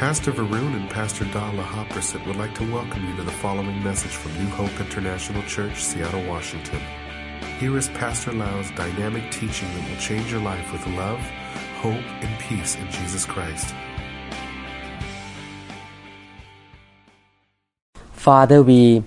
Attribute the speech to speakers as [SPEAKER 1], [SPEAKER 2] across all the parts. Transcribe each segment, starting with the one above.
[SPEAKER 1] Pastor Varun and Pastor Dala Hopperson would like to welcome you to the following message from New Hope International Church, Seattle, Washington. Here is Pastor Lau's dynamic teaching that will change your life with love, hope, and peace in Jesus Christ.
[SPEAKER 2] Father, we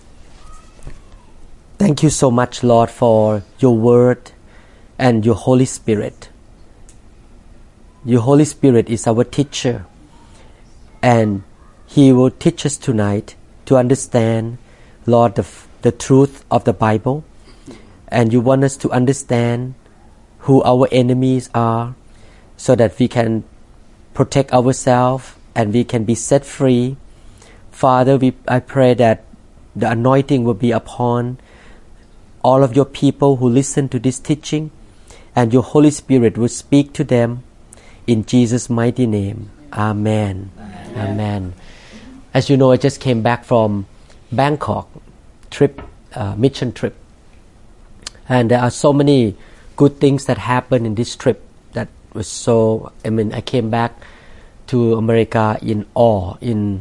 [SPEAKER 2] thank you so much, Lord, for your word and your Holy Spirit. Your Holy Spirit is our teacher, and He will teach us tonight to understand, Lord, the truth of the Bible. And you want us to understand who our enemies are so that we can protect ourselves and we can be set free. Father, I pray that the anointing will be upon all of your people who listen to this teaching, and your Holy Spirit will speak to them in Jesus' mighty name. Amen. Amen. As you know, I just came back from Bangkok mission trip. And there are so many good things that happened in this trip that was so, I came back to America in awe,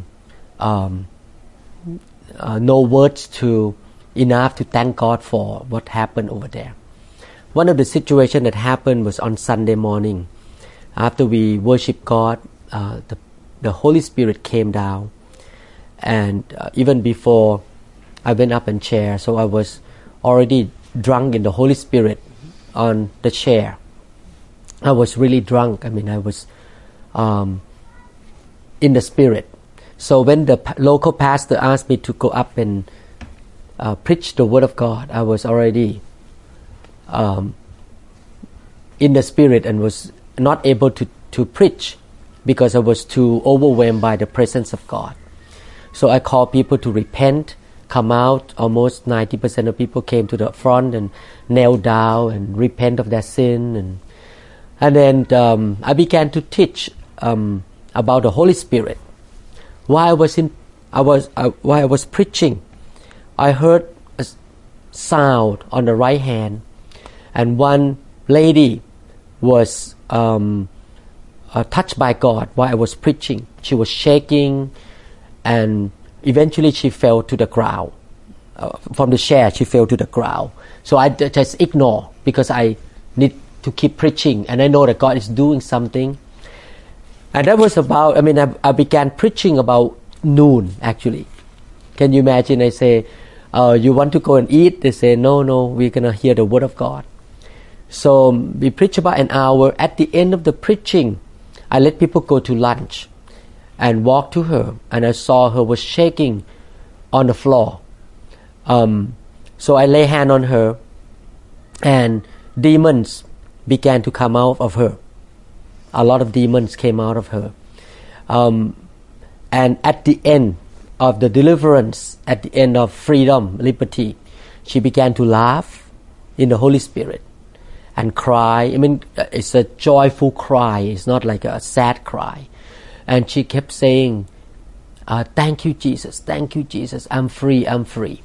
[SPEAKER 2] no words enough to thank God for what happened over there. One of the situations that happened was on Sunday morning. After we worship God, the Holy Spirit came down, and even before I went up and chair, so I was already drunk in the Holy Spirit on the chair. I was really drunk. I was in the Spirit. So when the local pastor asked me to go up and preach the Word of God, I was already in the Spirit and was not able to preach because I was too overwhelmed by the presence of God. So I called people to repent, come out. Almost 90% of people came to the front and knelt down and repent of their sin. And then I began to teach about the Holy Spirit. While I was preaching, I heard a sound on the right hand, and one lady was touched by God while I was preaching. She was shaking, and eventually she fell to the ground. From the chair, she fell to the ground. So I just ignore because I need to keep preaching, and I know that God is doing something. And that was about, I began preaching about noon, actually. Can you imagine? I say, you want to go and eat? They say, no, we're going to hear the Word of God. So we preach about an hour. At the end of the preaching, I let people go to lunch and walk to her, and I saw her was shaking on the floor. So I lay hand on her, and demons began to come out of her. A lot of demons came out of her. And at the end of the deliverance, at the end of freedom, liberty, she began to laugh in the Holy Spirit and cry. It's a joyful cry. It's not like a sad cry. And she kept saying, thank you, Jesus. Thank you, Jesus. I'm free. I'm free.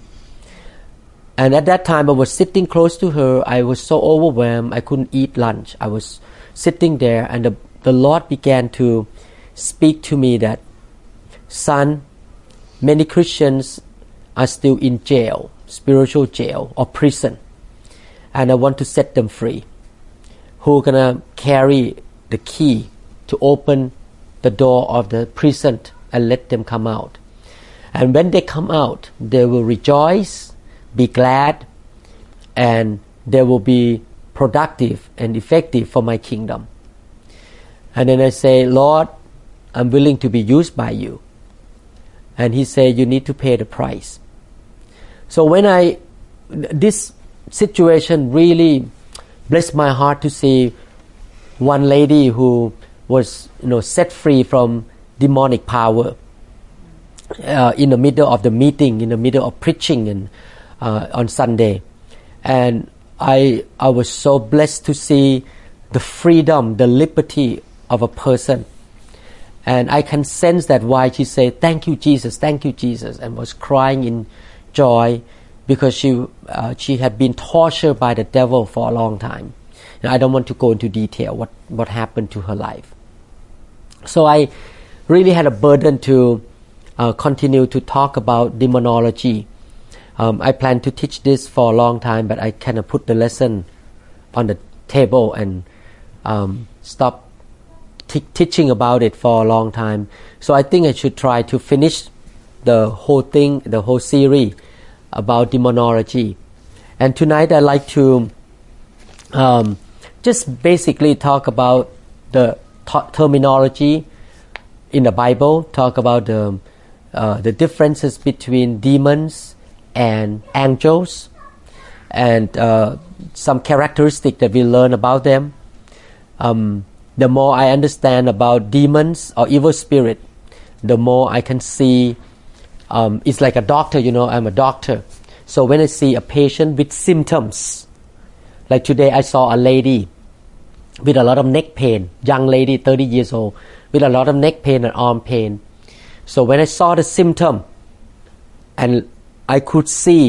[SPEAKER 2] And at that time, I was sitting close to her. I was so overwhelmed, I couldn't eat lunch. I was sitting there, and the Lord began to speak to me that, son, many Christians are still in jail, spiritual jail or prison, and I want to set them free. Who are going to carry the key to open the door of the prison and let them come out? And when they come out, they will rejoice, be glad, and they will be productive and effective for my kingdom. And then I say, Lord, I'm willing to be used by you. And he said, you need to pay the price. So this situation really blessed my heart to see one lady who was, set free from demonic power in the middle of the meeting, in the middle of preaching and on Sunday. And I was so blessed to see the freedom, the liberty of a person. And I can sense that why she said, thank you, Jesus, and was crying in joy because she had been tortured by the devil for a long time. And I don't want to go into detail what happened to her life. So I really had a burden to continue to talk about demonology. I plan to teach this for a long time, but I kind of put the lesson on the table and stop teaching about it for a long time. So I think I should try to finish the whole thing, the whole series about demonology. And tonight I'd like to just basically talk about the terminology in the Bible, talk about the differences between demons and angels, and some characteristics that we learn about them. The more I understand about demons or evil spirit, the more I can see. It's like a doctor, I'm a doctor. So when I see a patient with symptoms, like today I saw a lady with a lot of neck pain, young lady, 30 years old, with a lot of neck pain and arm pain. So when I saw the symptom, and I could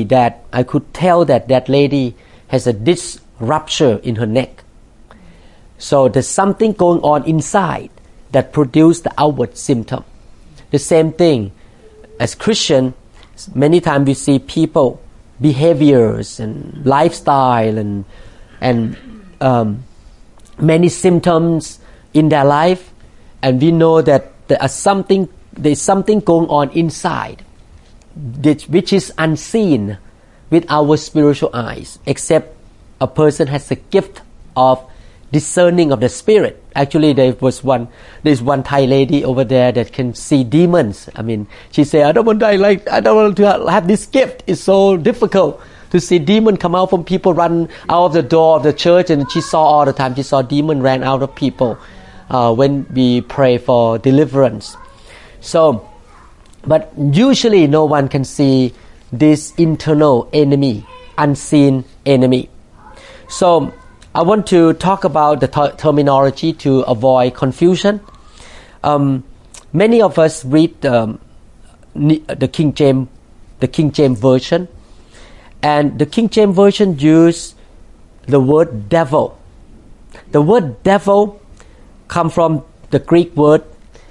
[SPEAKER 2] tell that that lady has a disc rupture in her neck. So there's something going on inside that produced the outward symptom. The same thing as Christian, many times we see people behaviors and lifestyle and many symptoms in their life, and we know that there's something going on inside which is unseen with our spiritual eyes, except a person has a gift of discerning of the spirit. Actually, there's one Thai lady over there that can see demons. I mean, she said, I don't want to have this gift. It's so difficult to see demon come out from people, run out of the door of the church, and she saw all the time. She saw demon ran out of people when we pray for deliverance. So, but usually no one can see this internal enemy, unseen enemy. So I want to talk about the terminology to avoid confusion. Many of us read the King James Version, and the King James Version use the word devil. The word devil comes from the Greek word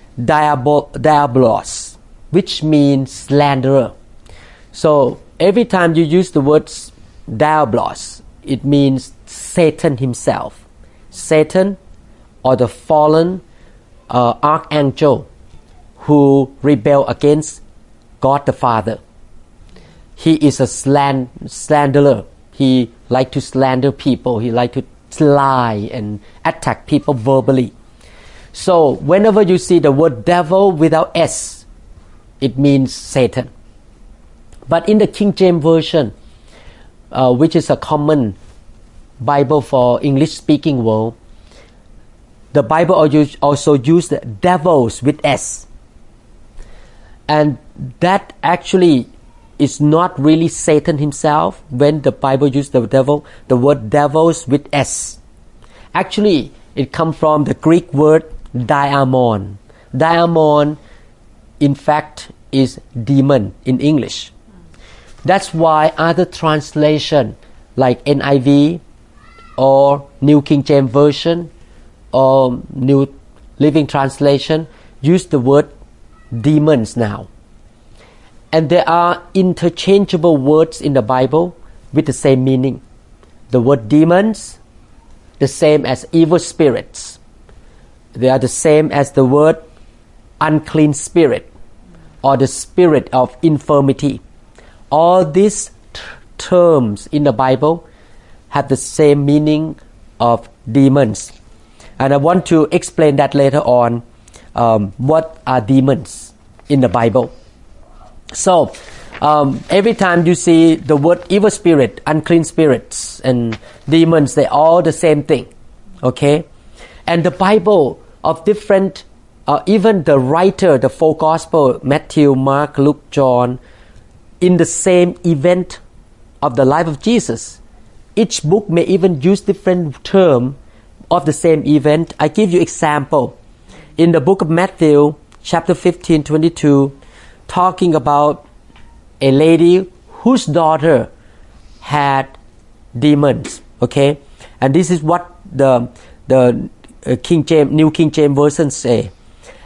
[SPEAKER 2] diabolos, which means slanderer. So every time you use the word diabolos, it means Satan himself. Satan, or the fallen archangel who rebelled against God the Father. He is a slanderer. He like to slander people. He like to lie and attack people verbally. So whenever you see the word devil without S, it means Satan. But in the King James Version, which is a common Bible for English-speaking world, the Bible also uses devils with S. And that actually is not really Satan himself. When the Bible uses the word devils with S. Actually, it comes from the Greek word diamon. Diamon, in fact, is demon in English. That's why other translation like NIV or New King James Version or New Living Translation use the word demons now. And there are interchangeable words in the Bible with the same meaning. The word demons, the same as evil spirits. They are the same as the word unclean spirit or the spirit of infirmity. All these terms in the Bible have the same meaning of demons. And I want to explain that later on, what are demons in the Bible. So, every time you see the word evil spirit, unclean spirits, and demons, they're all the same thing. Okay? And the Bible of different, even the writer, the four Gospel, Matthew, Mark, Luke, John, in the same event of the life of Jesus. Each book may even use different term of the same event. I give you example. In the book of Matthew, chapter 15, 22, talking about a lady whose daughter had demons. Okay? And this is what the New King James Version say.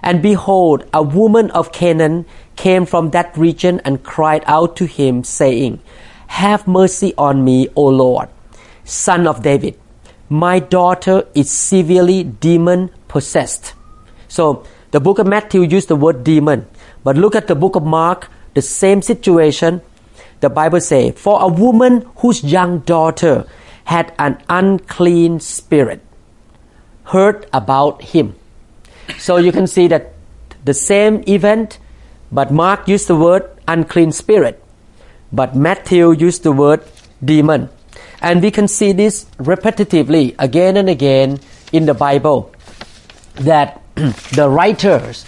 [SPEAKER 2] And behold, a woman of Canaan came from that region and cried out to him, saying, Have mercy on me, O Lord, Son of David. My daughter is severely demon-possessed. So, the book of Matthew used the word demon. But look at the book of Mark, the same situation. The Bible says, For a woman whose young daughter had an unclean spirit heard about him. So you can see that the same event, but Mark used the word unclean spirit, but Matthew used the word demon. And we can see this repetitively again and again in the Bible, that the writers,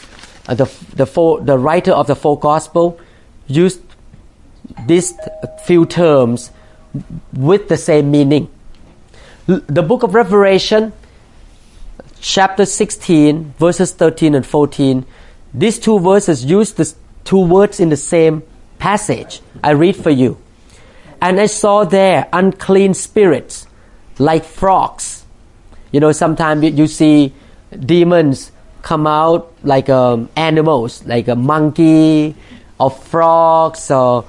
[SPEAKER 2] the writer of the four Gospels used these few terms with the same meaning. The book of Revelation, chapter 16, verses 13 and 14, these two verses use the two words in the same passage. I read for you. And I saw there unclean spirits like frogs. You know, sometimes you see demons come out like animals, like a monkey or frogs, or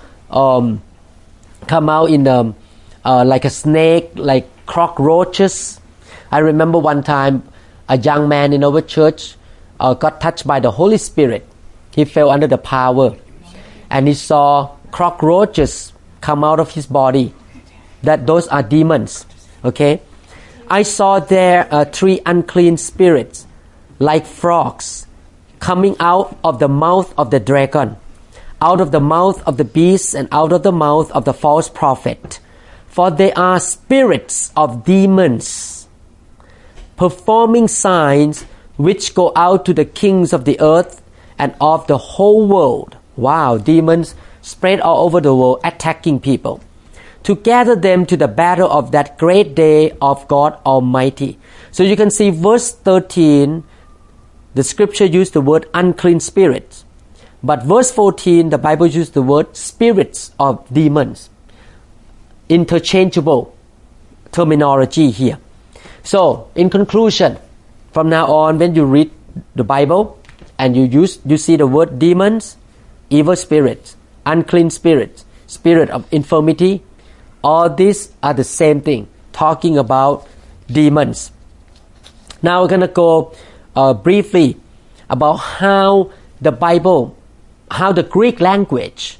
[SPEAKER 2] come out in like a snake, like cockroaches. I remember one time a young man in our church got touched by the Holy Spirit. He fell under the power, and he saw cockroaches come out of his body. Those are demons. Okay, I saw there 3 unclean spirits like frogs coming out of the mouth of the dragon, out of the mouth of the beast, and out of the mouth of the false prophet. For they are spirits of demons, performing signs which go out to the kings of the earth and of the whole world. Wow, demons spread all over the world, attacking people, to gather them to the battle of that great day of God Almighty. So you can see verse 13, the scripture used the word unclean spirits. But verse 14, the Bible used the word spirits of demons. Interchangeable terminology here. So, in conclusion, from now on, when you read the Bible and you see the word demons, evil spirits, unclean spirits, spirit of infirmity, all these are the same thing, talking about demons. Now we're going to go briefly about how the Bible, how the Greek language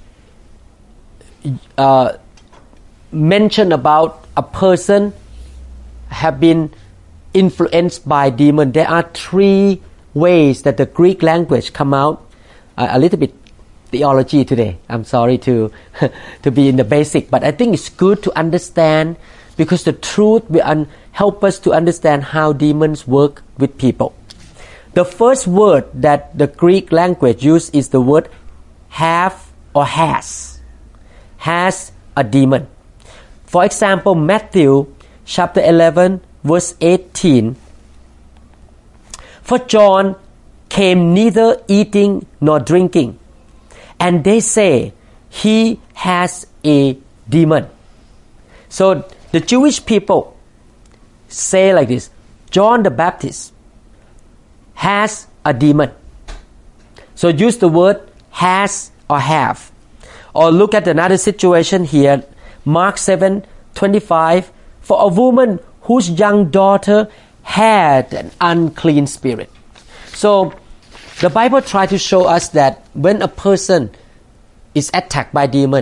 [SPEAKER 2] mention about a person have been influenced by demon. There are 3 ways that the Greek language come out. A little bit theology today. I'm sorry to be in the basic, but I think it's good to understand, because the truth will help us to understand how demons work with people. The first word that the Greek language uses is the word have or has. Has a demon. For example, Matthew chapter 11 verse 18. For John came neither eating nor drinking, and they say he has a demon. So the Jewish people say like this: John the Baptist has a demon. So use the word has or have. Or look at another situation here, Mark 7:25. For a woman whose young daughter had an unclean spirit. So the Bible tries to show us that when a person is attacked by demon,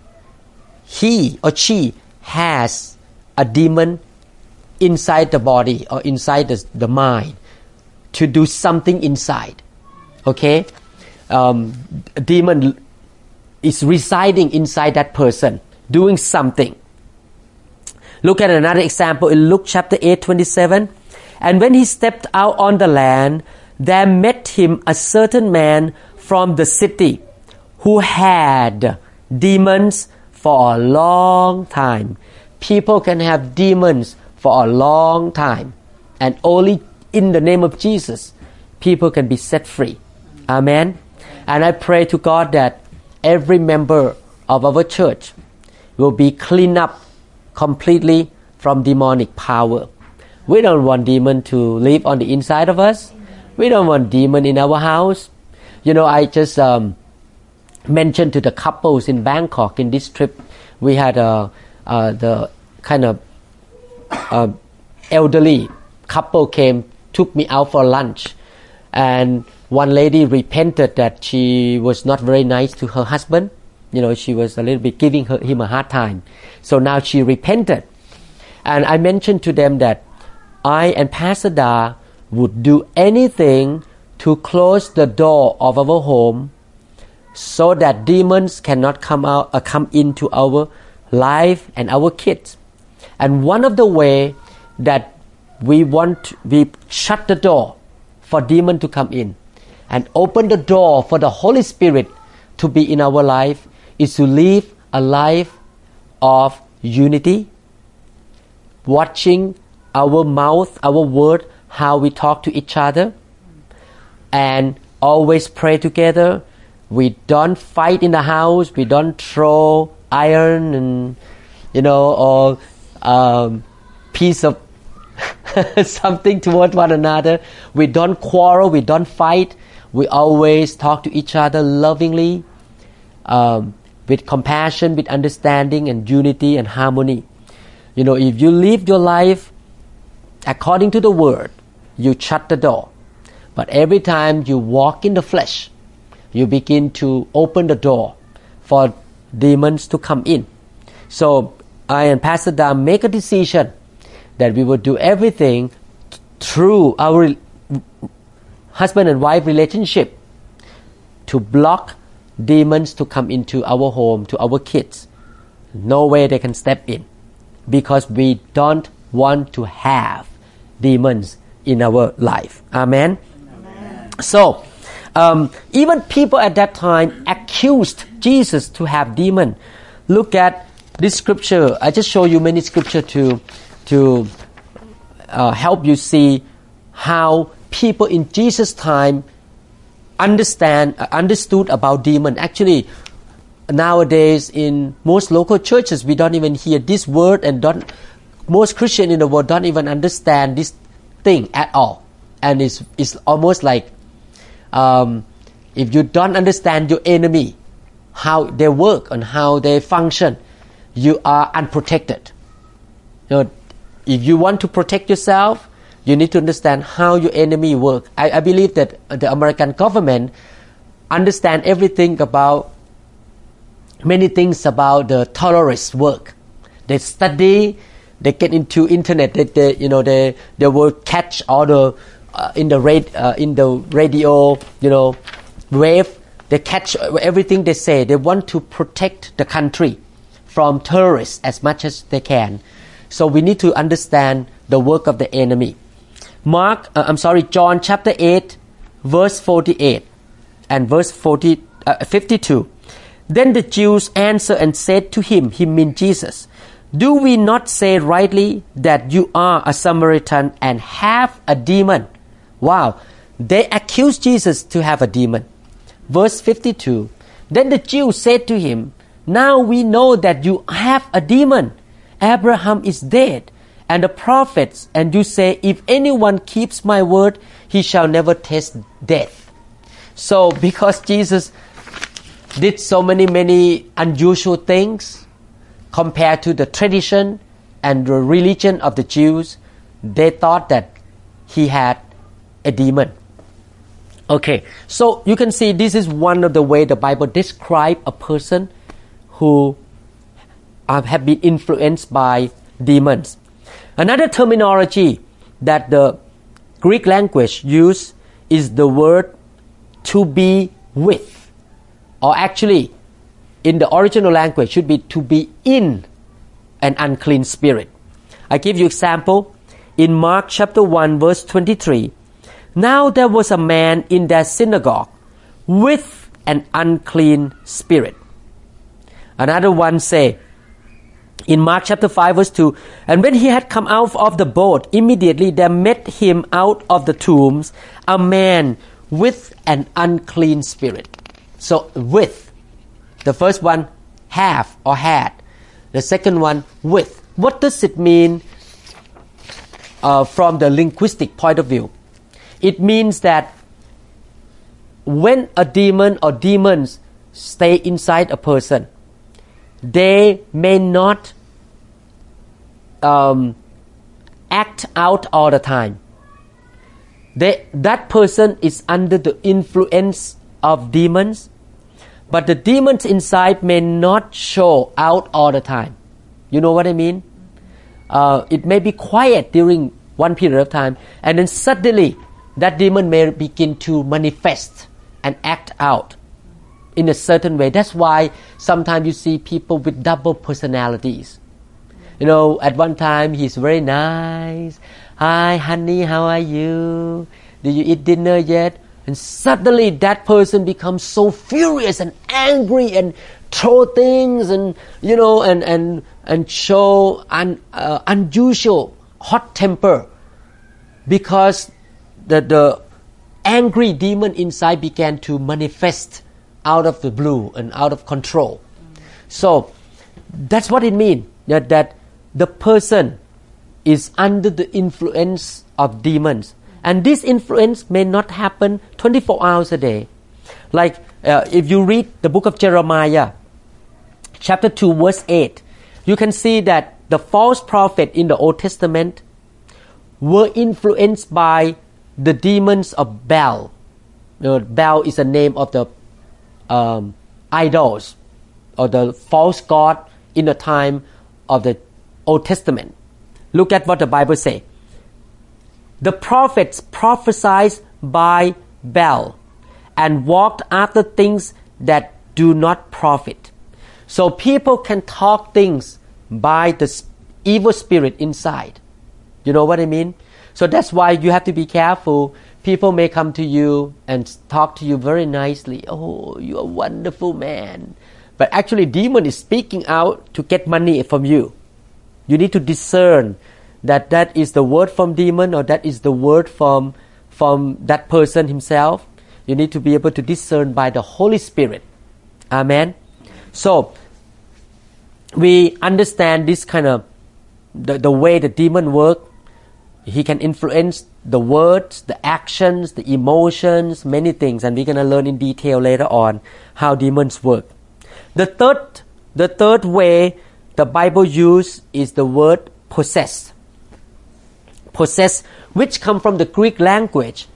[SPEAKER 2] he or she has a demon inside the body or inside the mind to do something inside. Okay? A demon is residing inside that person, doing something. Look at another example in Luke chapter 8:27. And when he stepped out on the land, there met him a certain man from the city who had demons for a long time. People can have demons for a long time, and only in the name of Jesus, people can be set free. Amen. And I pray to God that every member of our church will be cleaned up completely from demonic power. We don't want demon to live on the inside of us. We don't want demon in our house. I just mentioned to the couples in Bangkok in this trip, we had the kind of elderly couple took me out for lunch, and one lady repented that she was not very nice to her husband. She was a little bit giving him a hard time. So now she repented. And I mentioned to them that I and Pastor Da would do anything to close the door of our home so that demons cannot come into our life and our kids. And one of the way that we shut the door for demon to come in and open the door for the Holy Spirit to be in our life is to live a life of unity, watching our mouth, our word, how we talk to each other, and always pray together. We don't fight in the house. We don't throw iron and or piece of something toward one another. We don't quarrel. We don't fight. We always talk to each other lovingly, with compassion, with understanding and unity and harmony. If you live your life according to the word, you shut the door. But every time you walk in the flesh, you begin to open the door for demons to come in. So I and Pastor Da make a decision that we will do everything through our husband and wife relationship to block demons to come into our home, to our kids. No way they can step in, because we don't want to have demons in our life. Amen. So even people at that time accused Jesus to have demon. Look at this scripture. I just show you many scripture to help you see how people in Jesus' time understood about demon. Actually, nowadays in most local churches we don't even hear this word, and most Christians in the world don't even understand this thing at all. And it's almost like if you don't understand your enemy, how they work and how they function, you are unprotected. If you want to protect yourself, you need to understand how your enemy works. I believe that the American government understand everything about many things about the terrorist work. They study, they get into internet. They will catch all the in the radio wave. They catch everything they say. They want to protect the country from terrorists as much as they can. So we need to understand the work of the enemy. John chapter 8, verse 48 and verse 52. Then the Jews answered and said to him, he means Jesus, do we not say rightly that you are a Samaritan and have a demon? Wow, they accused Jesus to have a demon. Verse 52. Then the Jews said to him, now we know that you have a demon. Abraham is dead, and the prophets, and you say, if anyone keeps my word, he shall never taste death. So because Jesus did so many unusual things compared to the tradition and the religion of the Jews, they thought that he had a demon. Okay, so you can see this is one of the way the Bible describes a person who have been influenced by demons. Another terminology that the Greek language use is the word to be with, or actually in the original language should be to be in an unclean spirit. I give you example in Mark chapter 1 verse 23. Now there was a man in their synagogue with an unclean spirit. Another one say in Mark chapter 5 verse 2, and when he had come out of the boat, immediately there met him out of the tombs a man with an unclean spirit. So with, the first one have or had, the second one with. What does it mean from the linguistic point of view? It means that when a demon or demons stay inside a person, they may not act out all the time. That person is under the influence of demons, but the demons inside may not show out all the time. You know what I mean? It may be quiet during one period of time, and then suddenly that demon may begin to manifest and act out in a certain way. That's why sometimes you see people with double personalities. You know, at one time he's very nice. Hi, honey, how are you? Did you eat dinner yet? And suddenly that person becomes so furious and angry and throw things and, you know, and show unusual hot temper, because the angry demon inside began to manifest out of the blue and out of control. So that's what it means, that the person is under the influence of demons. And this influence may not happen 24 hours a day. Like if you read the book of Jeremiah, chapter 2, verse 8, you can see that the false prophet in the Old Testament were influenced by the demons of Baal. Baal is the name of the idols or the false god in the time of the Old Testament. Look at what the Bible says. The prophets prophesied by Baal and walked after things that do not profit. So people can talk things by the evil spirit inside. You know what I mean? So that's why you have to be careful. People may come to you and talk to you very nicely. Oh, you're a wonderful man. But actually, demon is speaking out to get money from you. You need to discern that that is the word from demon or that is the word from that person himself. You need to be able to discern by the Holy Spirit. Amen. So we understand this kind of the way the demon works. He can influence the words, the actions, the emotions, many things, and we're going to learn in detail later on how demons work. The third way the Bible uses is the word possess. Possess, which come from the Greek language,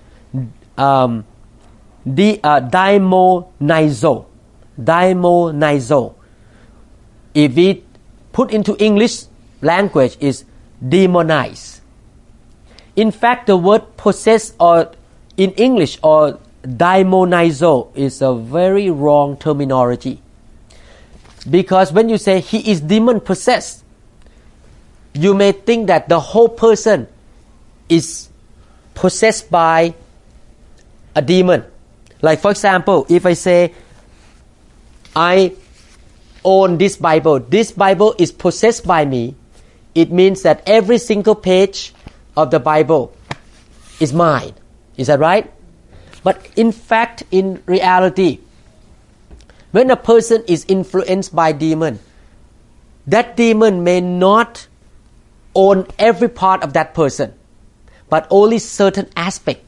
[SPEAKER 2] daimonizo. Daimonizo. If we put into English language, is demonize. In fact, the word possess or in English or daimonizo is a very wrong terminology. Because when you say he is demon possessed, you may think that the whole person is possessed by a demon. Like for example, if I say I own this Bible is possessed by me, it means that every single page of the Bible is mine. Is that right? But in fact, in reality, when a person is influenced by demon, that demon may not own every part of that person, but only certain aspect.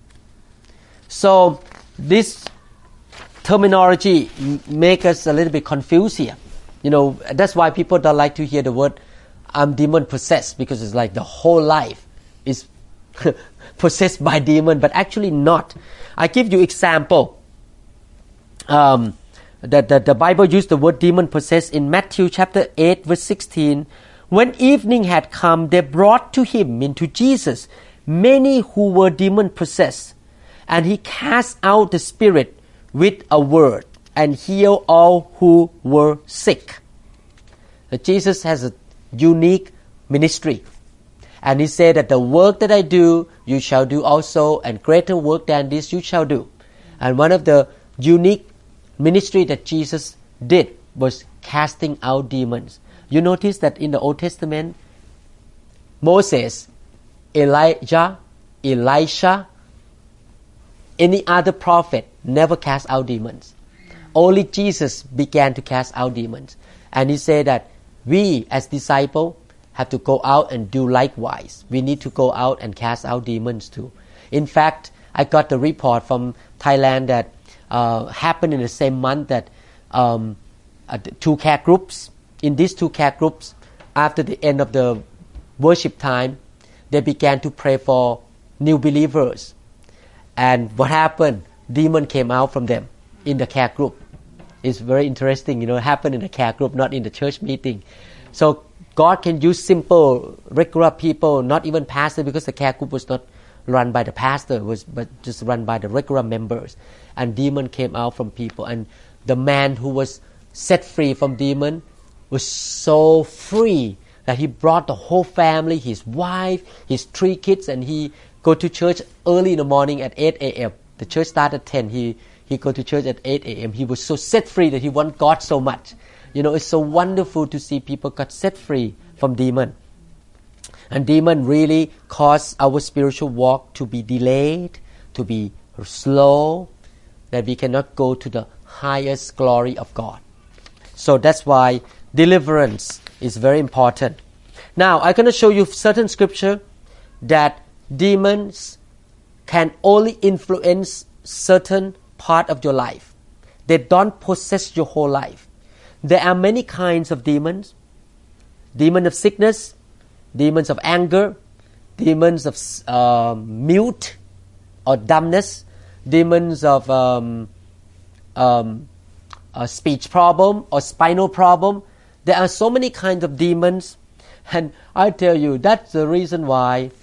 [SPEAKER 2] So this terminology make us a little bit confused here. You know, that's why people don't like to hear the word I'm demon possessed, because it's like the whole life is possessed by demon, but actually not. I give you example. The Bible used the word demon possessed in Matthew chapter 8 verse 16. When evening had come, they brought to him, into Jesus, many who were demon possessed, and he cast out the spirit with a word and healed all who were sick. Jesus has a unique ministry. And he said that the work that I do, you shall do also, and greater work than this you shall do. And one of the unique ministry that Jesus did was casting out demons. You notice that in the Old Testament, Moses, Elijah, Elisha, any other prophet never cast out demons. Only Jesus began to cast out demons. And he said that we as disciples have to go out and do likewise. We need to go out and cast out demons too. In fact, I got the report from Thailand that happened in the same month that 2 care groups. In these 2 care groups, after the end of the worship time, they began to pray for new believers. And what happened? Demon came out from them in the care group. It's very interesting, it happened in the care group, not in the church meeting. So God can use simple, regular people, not even pastor, because the care group was not run by the pastor, but just run by the regular members. And demon came out from people. And the man who was set free from demon was so free that he brought the whole family, his wife, his 3 kids, and he go to church early in the morning at 8 a.m. The church started at 10. He go to church at 8 a.m. He was so set free that he wanted God so much. It's so wonderful to see people got set free from demon. And demon really cause our spiritual walk to be delayed, to be slow, that we cannot go to the highest glory of God. So that's why deliverance is very important. Now, I'm going to show you certain scripture that demons can only influence certain part of your life. They don't possess your whole life. There are many kinds of demons. Demon of sickness, demons of anger, demons of mute or dumbness, demons of a speech problem or spinal problem. There are so many kinds of demons, and I tell you, that's the reason why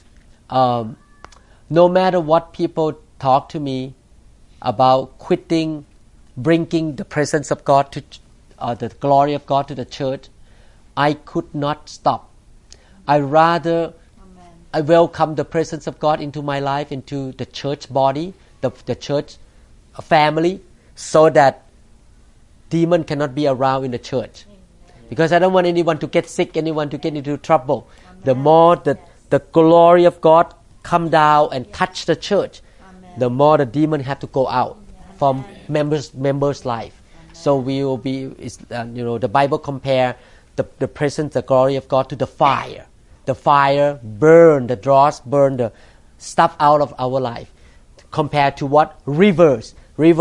[SPEAKER 2] no matter what people talk to me about quitting, bringing the presence of God to the glory of God to the church, I could not stop. I welcome the presence of God into my life, into the church body, the church family, so that demon cannot be around in the church. Because I don't want anyone to get sick, anyone to get into trouble. The more the glory of God come down and touch the church, the more the demon have to go out from members' life. So we will be, the Bible compare the presence, the glory of God to the fire. The fire burn the dross, burn the stuff out of our life. Compared to what? Rivers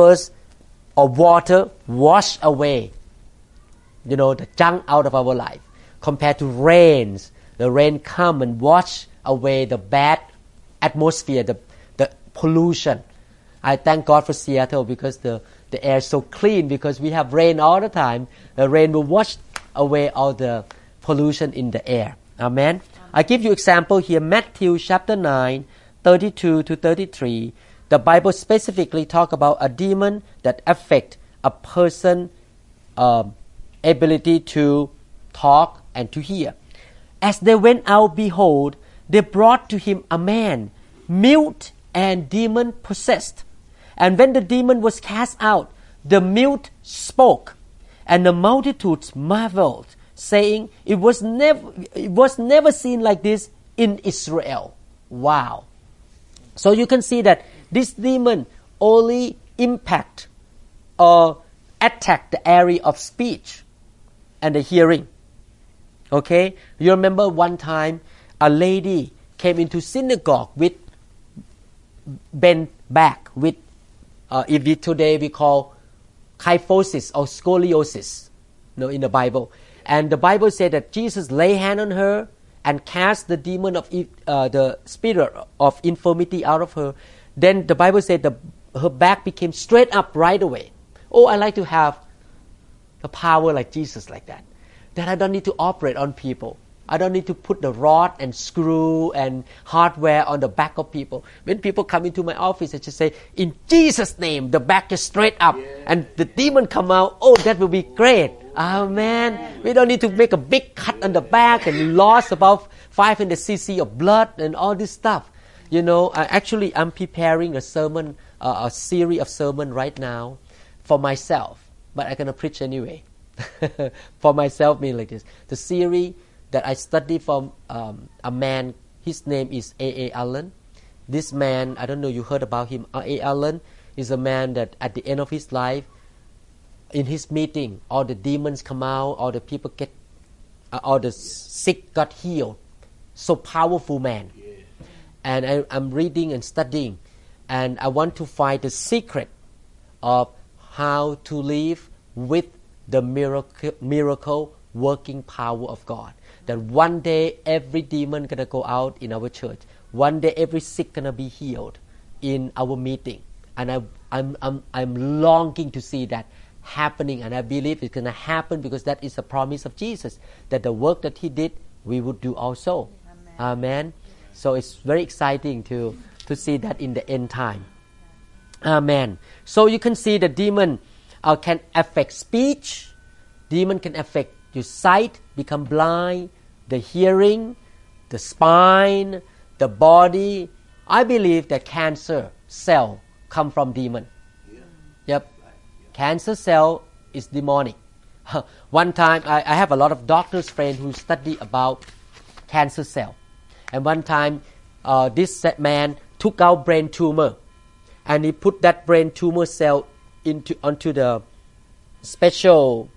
[SPEAKER 2] of water wash away, the junk out of our life. Compared to rains, the rain come and wash away the bad atmosphere, the pollution. I thank God for Seattle because the air is so clean, because we have rain all the time. The rain will wash away all the pollution in the air. Amen. I give you example here. Matthew chapter 9, 32 to 33. The Bible specifically talk about a demon that affect a person ability to talk and to hear. As they went out, behold, they brought to him a man, mute and demon possessed. And when the demon was cast out, the mute spoke, and the multitudes marveled, saying, it was never seen like this in Israel. Wow. So you can see that this demon only impact or attack the area of speech and the hearing. Okay? You remember one time a lady came into synagogue with bent back, with today we call kyphosis or scoliosis, in the Bible. And the Bible said that Jesus lay hand on her and cast the demon of the spirit of infirmity out of her. Then the Bible said her back became straight up right away. Oh, I like to have the power like Jesus, like that. That I don't need to operate on people. I don't need to put the rod and screw and hardware on the back of people. When people come into my office, I just say, in Jesus' name, the back is straight up. Yeah. And the demon come out. Oh, that will be great. Amen. We don't need to make a big cut on the back and loss about 500 cc of blood and all this stuff. Actually, I'm preparing a sermon, a series of sermon right now for myself. But I'm going to preach anyway. For myself, mean like this. The series that I studied from a man, his name is A.A. Allen. This man, I don't know you heard about him. A.A. Allen is a man that at the end of his life, in his meeting, all the demons come out, all the people all the sick got healed. So powerful man. and I'm reading and studying, and I want to find the secret of how to live with the miracle working power of God. That one day every demon gonna go out in our church. One day every sick gonna be healed in our meeting, and I'm longing to see that happening, and I believe it's gonna happen because that is a promise of Jesus, that the work that He did we would do also. Amen. So it's very exciting to see that in the end time. Amen. So you can see the demon can affect speech. Demon can affect your sight, become blind, the hearing, the spine, the body. I believe that cancer cell come from demon. Yep. Cancer cell is demonic. One time, I have a lot of doctors friends who study about cancer cell. And one time, this man took out brain tumor, and he put that brain tumor cell onto the special,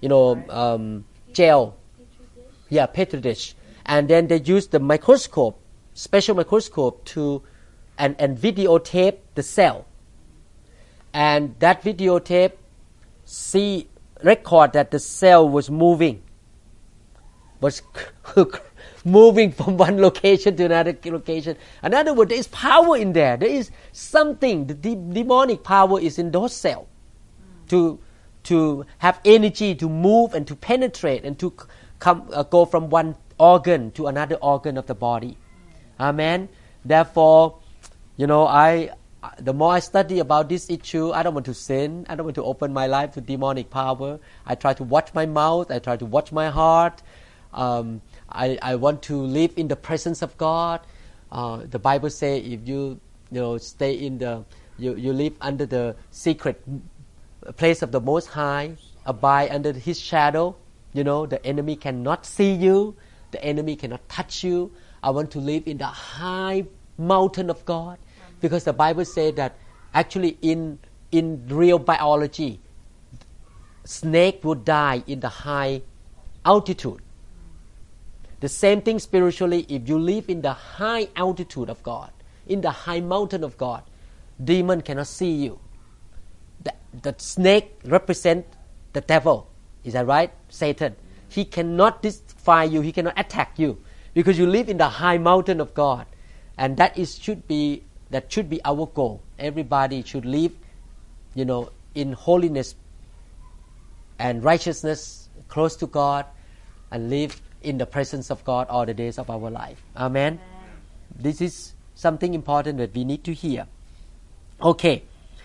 [SPEAKER 2] gel, petri dish, and then they used the microscope, special microscope, and videotape the cell, and that videotape record that the cell was moving from one location to another location. In other words, there is power in there. There is something. The demonic power is in those cells to have energy to move and to penetrate and to go from one organ to another organ of the body. Amen. Therefore, the more I study about this issue, I don't want to sin. I don't want to open my life to demonic power. I try to watch my mouth. I try to watch my heart. I want to live in the presence of God. The Bible says if you stay in you live under the secret place of the Most High, abide under His shadow, the enemy cannot see you, the enemy cannot touch you. I want to live in the high mountain of God, because the Bible says that actually in real biology, snake would die in the high altitude. The same thing spiritually, if you live in the high altitude of God, in the high mountain of God, demon cannot see you. The snake represents the devil. Is that right? Satan. He cannot defy you. He cannot attack you because you live in the high mountain of God, and that should be our goal. Everybody should live, in holiness and righteousness, close to God, and live in the presence of God all the days of our life. Amen. This is something important that we need to hear. Okay.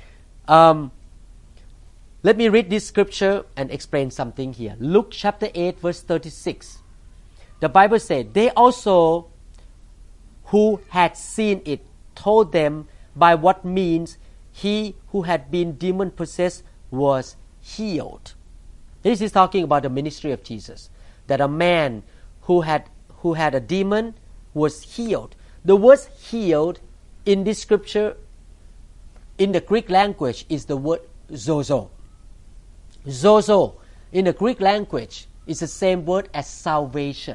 [SPEAKER 2] Let me read this scripture and explain something here. Luke chapter 8 verse 36. The Bible said, they also who had seen it told them by what means he who had been demon possessed was healed. This is talking about the ministry of Jesus, that a man who had a demon was healed. The word healed in this scripture in the Greek language is the word zozo. Zozo in the Greek language is the same word as salvation.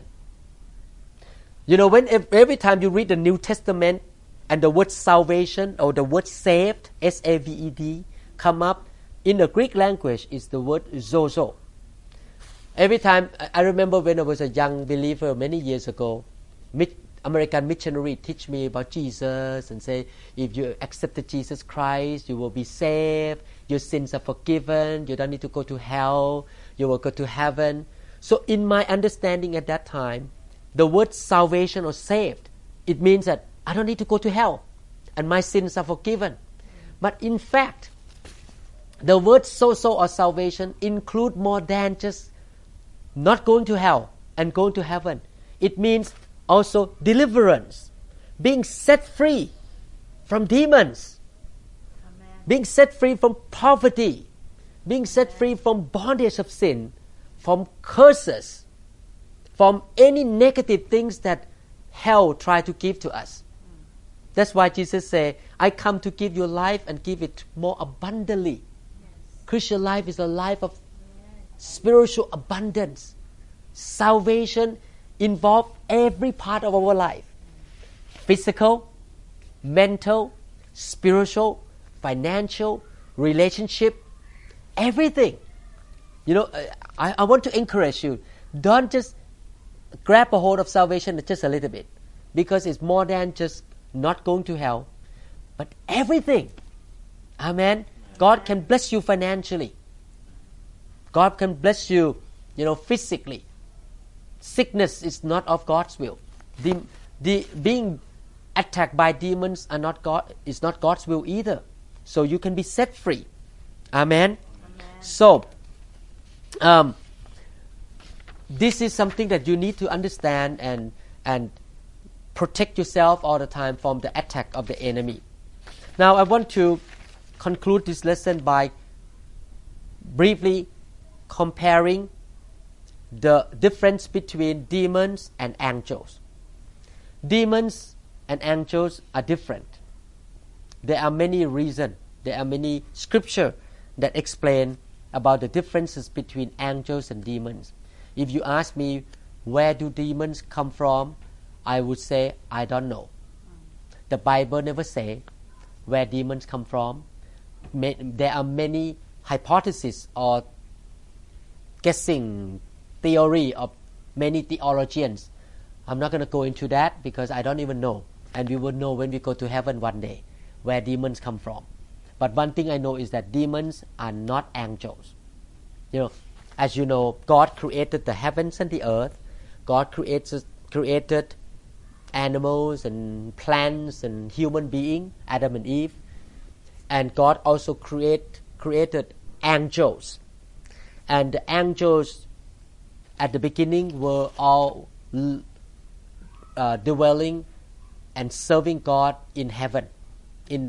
[SPEAKER 2] Every time you read the New Testament and the word salvation or the word saved, S-A-V-E-D, come up, in the Greek language is the word zozo. Every time, I remember when I was a young believer many years ago, American missionary teach me about Jesus and say, if you accepted Jesus Christ, you will be saved, your sins are forgiven, you don't need to go to hell, you will go to heaven. So in my understanding at that time, the word salvation or saved, it means that I don't need to go to hell and my sins are forgiven. But in fact, the word sozo or salvation include more than just not going to hell and going to heaven. It means also deliverance, being set free from demons, Amen. Being set free from poverty, being set free from bondage of sin, from curses, from any negative things that hell try to give to us. That's why Jesus said, I come to give you life and give it more abundantly. Yes. Christian life is a life of spiritual abundance. Salvation involves every part of our life. Physical, mental, spiritual, financial, relationship, everything. I want to encourage you. Don't just grab a hold of salvation just a little bit, because it's more than just not going to hell, but everything. Amen. God can bless you financially. God can bless you, physically. Sickness is not of God's will. The being attacked by demons is not God's will either. So you can be set free. Amen. So, this is something that you need to understand and protect yourself all the time from the attack of the enemy. Now, I want to conclude this lesson by briefly comparing the difference between demons and angels. Demons and angels are different. There are many reasons. There are many scriptures that explain about the differences between angels and demons. If you ask me, where do demons come from? I would say, I don't know. The Bible never say where demons come from. There are many hypotheses or guessing theory of many theologians. I'm not going to go into that because I don't even know. And we will know when we go to heaven one day where demons come from. But one thing I know is that demons are not angels. As you know, God created the heavens and the earth. God created animals and plants and human beings, Adam and Eve. And God also created angels. And the angels at the beginning were all dwelling and serving God in heaven. You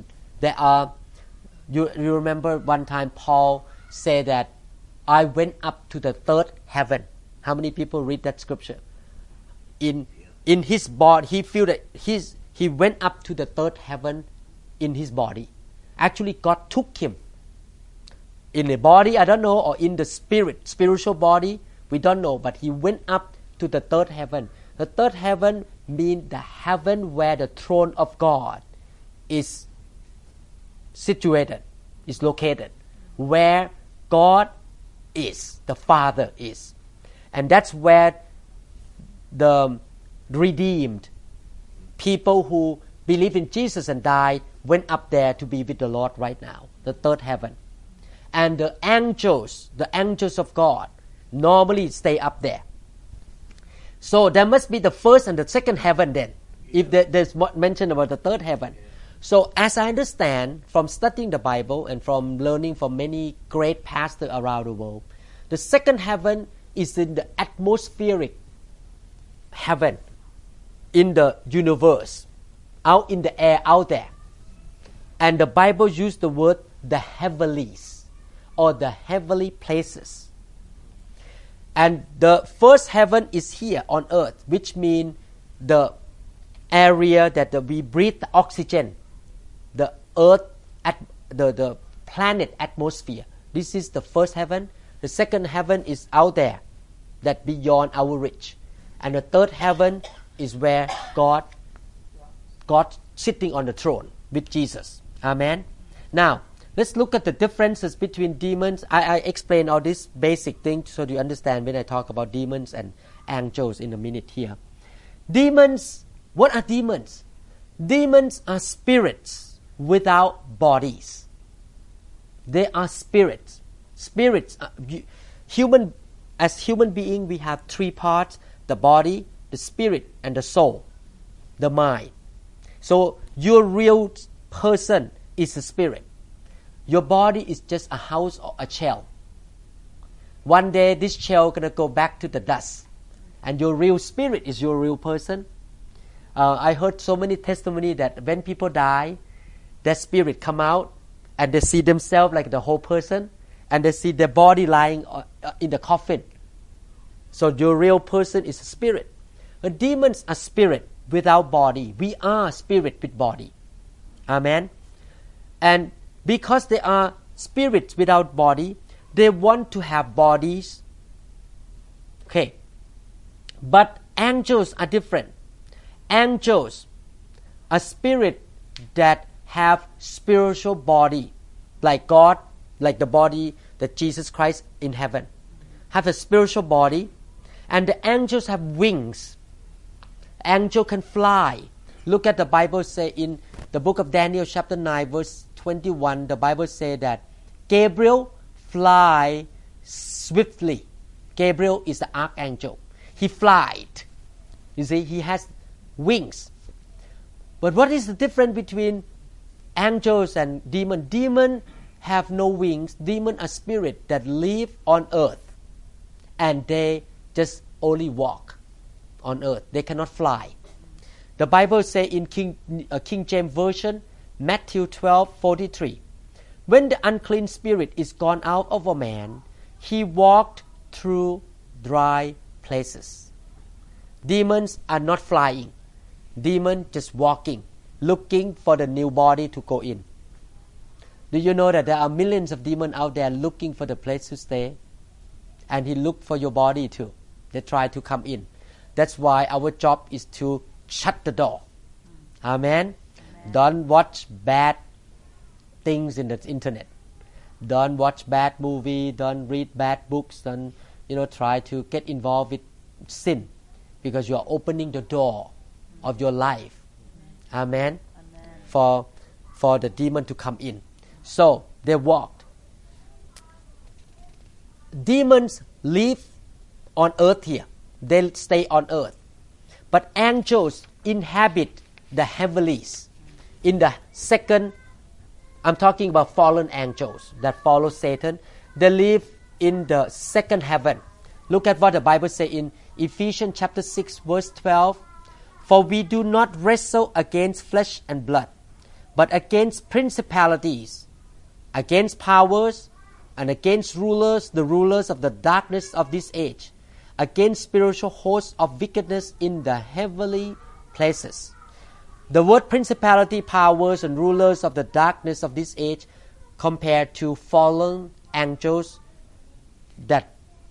[SPEAKER 2] remember one time Paul said that I went up to the third heaven. How many people read that scripture? In his body, he feel that he went up to the third heaven in his body. Actually, God took him in the body, I don't know, or in the spiritual body, we don't know. But he went up to the third heaven. The third heaven means the heaven where the throne of God is situated, is located, where God is, the Father is. And that's where the redeemed people who believe in Jesus and died went up there to be with the Lord right now, the third heaven. And the angels of God normally stay up there. So there must be the first and the second heaven then, if there's mention about the third heaven. So as I understand from studying the Bible and from learning from many great pastors around the world, the second heaven is in the atmospheric heaven, in the universe, out in the air, out there. And the Bible used the word the heavenlies, or the heavenly places. And the first heaven is here on earth, which means the area that we breathe the oxygen, the earth, the planet atmosphere. This is the first heaven. The second heaven is out there, that beyond our reach. And the third heaven is where God sitting on the throne with Jesus. Amen. Now, let's look at the differences between demons. I explain all these basic things so you understand when I talk about demons and angels in a minute here. Demons, what are demons? Demons are spirits without bodies. They are spirits. Spirits, as human being, we have three parts: the body, the spirit, and the soul, the mind. So your real person is a spirit. Your body is just a house or a shell. One day this shell gonna go back to the dust, and your real spirit is your real person. I heard so many testimony that when people die, their spirit come out and they see themselves like the whole person, and they see their body lying in the coffin. So your real person is a spirit. But demons are spirit without body. We are spirit with body. Amen. And because they are spirits without body, they want to have bodies. Okay. But angels are different. Angels are spirit that have spiritual body, like God, like the body that Jesus Christ in heaven, have a spiritual body, and the angels have wings. Angel can fly. Look at the Bible say in the book of Daniel chapter 9 verse 21, the Bible say that Gabriel fly swiftly. Gabriel is the archangel. He flied. You see, he has wings. But what is the difference between angels and demons? Demons have no wings. Demons are spirits that live on earth, and they just only walk on earth. They cannot fly. The Bible says in King James Version, Matthew 12:43, when the unclean spirit is gone out of a man, he walked through dry places. Demons are not flying. Demons just walking, looking for the new body to go in. Do you know that there are millions of demons out there looking for the place to stay? And he look for your body too. They try to come in. That's why our job is to shut the door. Amen. Don't watch bad things in the internet. Don't watch bad movie. Don't read bad books. Don't try to get involved with sin, because you are opening the door of your life. Amen. For the demon to come in. So they walked. Demons live on earth here. They stay on earth. But angels inhabit the heavenlies. In the second, I'm talking about fallen angels that follow Satan. They live in the second heaven. Look at what the Bible says in Ephesians chapter 6 verse 12. For we do not wrestle against flesh and blood, but against principalities, against powers, and against rulers, the rulers of the darkness of this age, against spiritual hosts of wickedness in the heavenly places. The word principality, powers, and rulers of the darkness of this age compared to fallen angels, that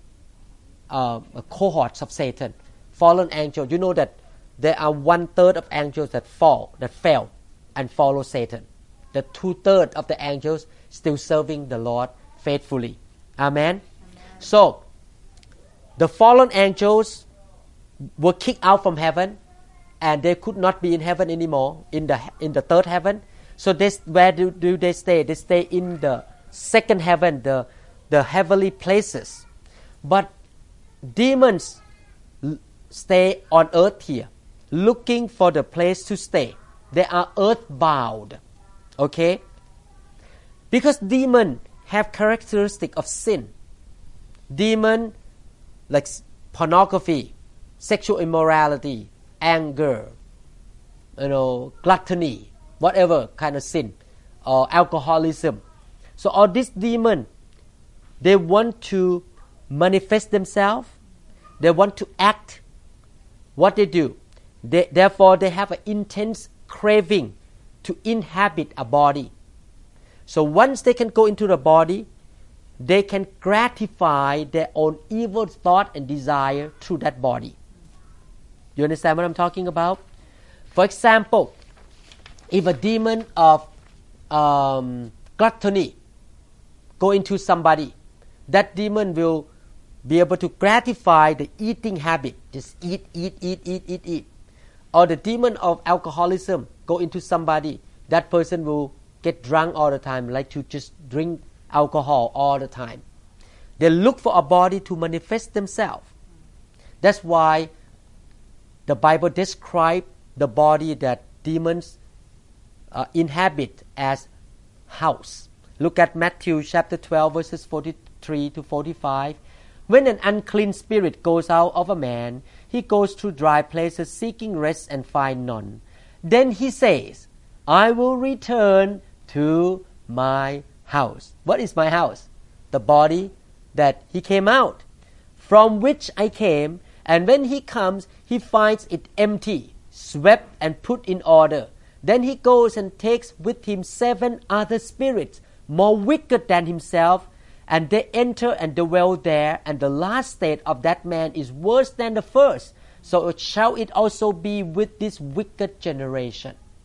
[SPEAKER 2] cohorts of Satan. Fallen angels, you know that there are 1/3 of angels that fell and follow Satan. The 2/3 of the angels still serving the Lord faithfully. Amen. So the fallen angels were kicked out from heaven, and they could not be in heaven anymore, in the third heaven. So where do they stay? They stay in the second heaven, the heavenly places. But demons stay on earth here, looking for the place to stay. They are earthbound. Okay? Because demons have characteristic of sin. Demon like pornography, sexual immorality, anger, gluttony, whatever kind of sin, or alcoholism. So all these demons, they want to manifest themselves. They want to act. What they do, therefore they have an intense craving to inhabit a body. So once they can go into the body, they can gratify their own evil thought and desire through that body. You understand what I'm talking about? For example, if a demon of gluttony go into somebody, that demon will be able to gratify the eating habit. Just eat. Or the demon of alcoholism go into somebody, that person will get drunk all the time, like to just drink alcohol all the time. They look for a body to manifest themselves. That's why the Bible describes the body that demons inhabit as house. Look at Matthew chapter 12 verses 43 to 45. When an unclean spirit goes out of a man, he goes through dry places seeking rest and find none. Then he says, I will return to my house. What is my house? The body that he came out, from which I came. And when he comes, he finds it empty, swept and put in order. Then he goes and takes with him 7 other spirits, more wicked than himself, and they enter and dwell there. And the last state of that man is worse than the first. So shall it also be with this wicked generation.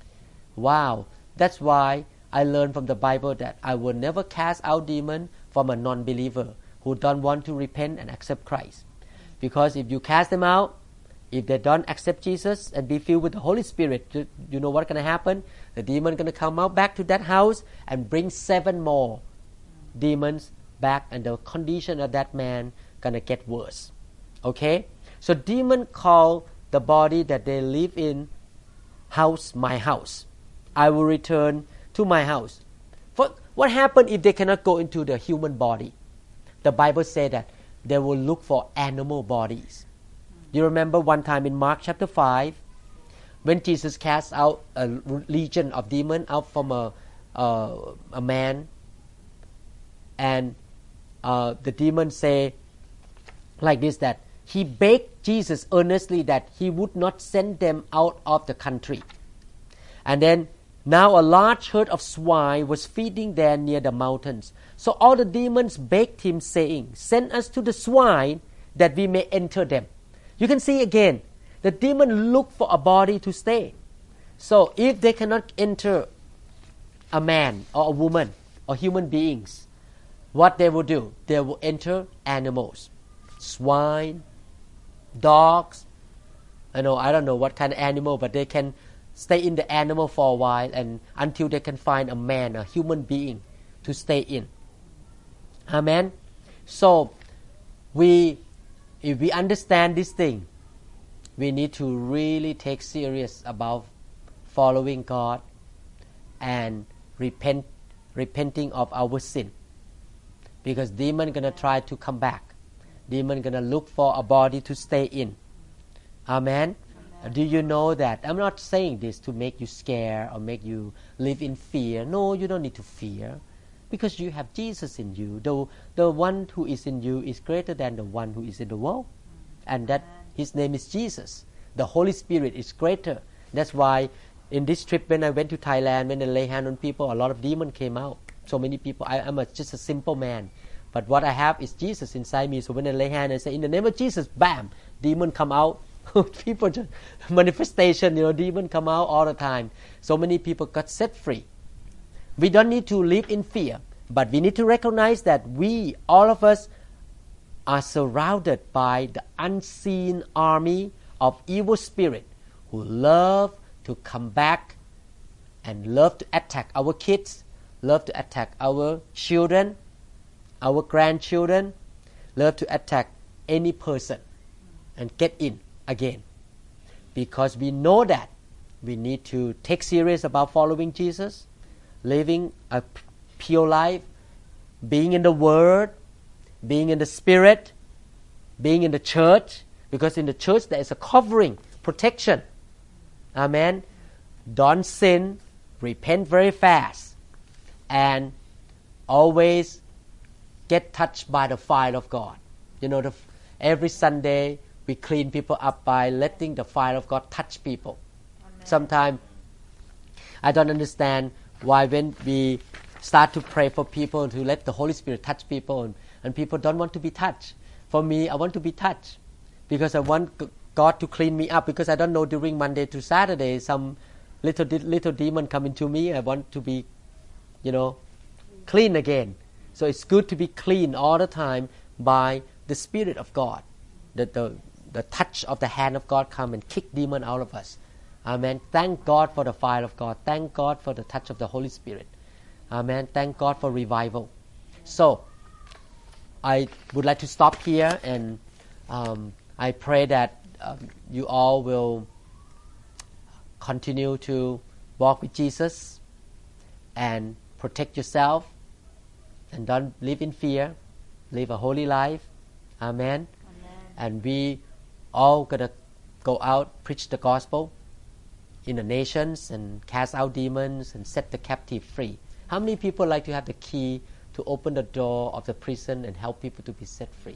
[SPEAKER 2] Wow, that's why I learned from the Bible that I will never cast out demon from a non-believer who don't want to repent and accept Christ. Because if you cast them out, if they don't accept Jesus and be filled with the Holy Spirit, you know what's going to happen? The demon going to come out back to that house and bring 7 more demons back, and the condition of that man going to get worse. Okay? So demon call the body that they live in house, my house. I will return to my house. What happens if they cannot go into the human body? The Bible says that they will look for animal bodies. You remember one time in Mark chapter 5, when Jesus cast out a legion of demons out from a man, and the demons say like this, that he begged Jesus earnestly that he would not send them out of the country. And then now a large herd of swine was feeding there near the mountains. So all the demons begged him, saying, "Send us to the swine that we may enter them." You can see again, the demon look for a body to stay. So if they cannot enter a man or a woman or human beings, what they will do? They will enter animals, swine, dogs. I don't know what kind of animal, but they can stay in the animal for a while and until they can find a man, a human being to stay in. Amen. So if we understand this thing, we need to really take serious about following God and repenting of our sin, because demon gonna try to come back. Demon gonna look for a body to stay in. Amen. Do you know that? I'm not saying this to make you scared or make you live in fear. No, you don't need to fear, because you have Jesus in you. The one who is in you is greater than the one who is in the world, and that his name is Jesus. The Holy Spirit is greater. That's why in this trip when I went to Thailand, when I lay hand on people, a lot of demons came out. So many people. I'm just a simple man, but what I have is Jesus inside me. So when I lay hand and say, "In the name of Jesus," bam, demon come out. People just manifestation, demon come out all the time. So many people got set free. We don't need to live in fear, but we need to recognize that we, all of us, are surrounded by the unseen army of evil spirit who love to come back and love to attack our kids, love to attack our children, our grandchildren, love to attack any person and get in again. Because we know that we need to take serious about following Jesus, living a pure life, being in the Word, being in the Spirit, being in the church, because in the church there is a covering, protection. Amen. Don't sin, repent very fast, and always get touched by the fire of God. Every Sunday we clean people up by letting the fire of God touch people. Sometimes I don't understand why when we start to pray for people to let the Holy Spirit touch people and people don't want to be touched. For me, I want to be touched because I want God to clean me up, because I don't know during Monday to Saturday some little demon come into me. I want to be, clean again. So it's good to be clean all the time by the Spirit of God. The touch of the hand of God come and kick demon out of us. Amen. Thank God for the fire of God. Thank God for the touch of the Holy Spirit. Amen. Thank God for revival. So I would like to stop here, and I pray that you all will continue to walk with Jesus and protect yourself and don't live in fear. Live a holy life. Amen. And we all gonna go out, preach the gospel in the nations and cast out demons and set the captive free. How many people like to have the key to open the door of the prison and help people to be set free?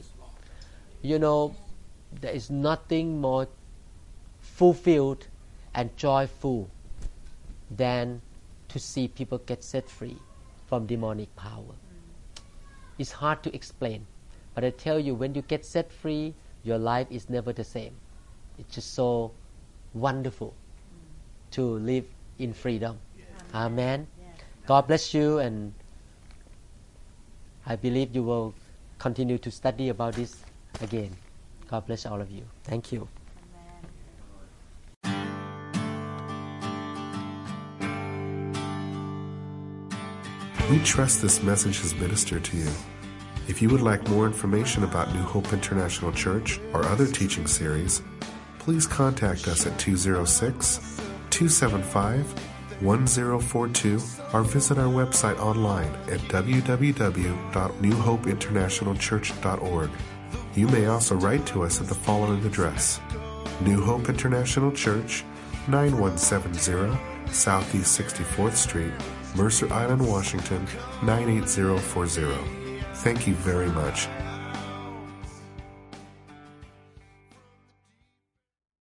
[SPEAKER 2] There is nothing more fulfilled and joyful than to see people get set free from demonic power. It's hard to explain, but I tell you, when you get set free, your life is never the same. It's just so wonderful to live in freedom. Amen. God bless you, and I believe you will continue to study about this again. God bless all of you. Thank you.
[SPEAKER 1] We trust this message has ministered to you. If you would like more information about New Hope International Church or other teaching series, please contact us at 206-275-1042 or visit our website online at www.newhopeinternationalchurch.org. You may also write to us at the following address: New Hope International Church, 9170 Southeast 64th Street, Mercer Island, Washington, 98040. Thank you very much.